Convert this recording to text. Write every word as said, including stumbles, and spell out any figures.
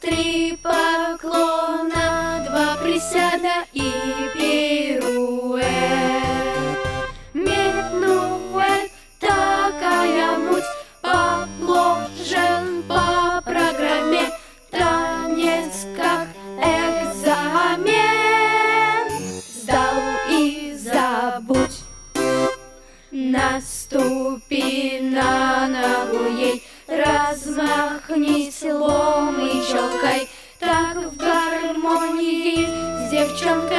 Три поклона, два присяда и пируэт. Минуэт, такая муть, положен по программе. Танец как экзамен, сдал и забудь. Наступи на ногу ей, размахнись лом и челкой, так в гармонии с девчонкой.